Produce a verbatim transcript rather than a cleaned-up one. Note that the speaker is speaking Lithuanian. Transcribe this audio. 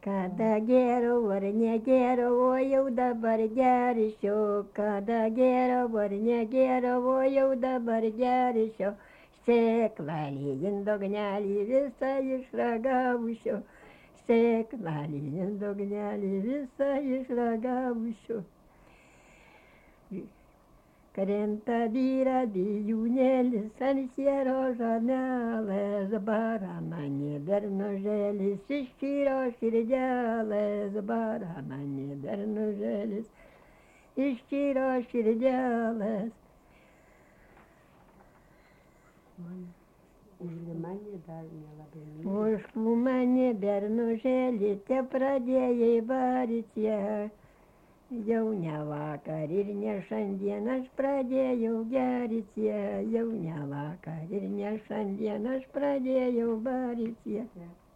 Kada gėriau ar negėriau, o jau dabar gersiu. Kada gėriau ar negėriau, o jau dabar gersiu. Sėklelį, indognelį visą išragausiu. Sėklelį, indognelį visą išragausiu. Krenta vyra bijūnėlis ant sieros žamelės, barananė bernužėlis iškyro širdelės, barananė bernužėlis iškyro širdelės. Užlimanė dar nelabai myli. Užlimanė bernužėlį te pradėjai varitie. Jau ne vakar ir ne šiandien aš pradėjau geritie, jau ne vakar ir ne šiandien aš pradėjau baritie.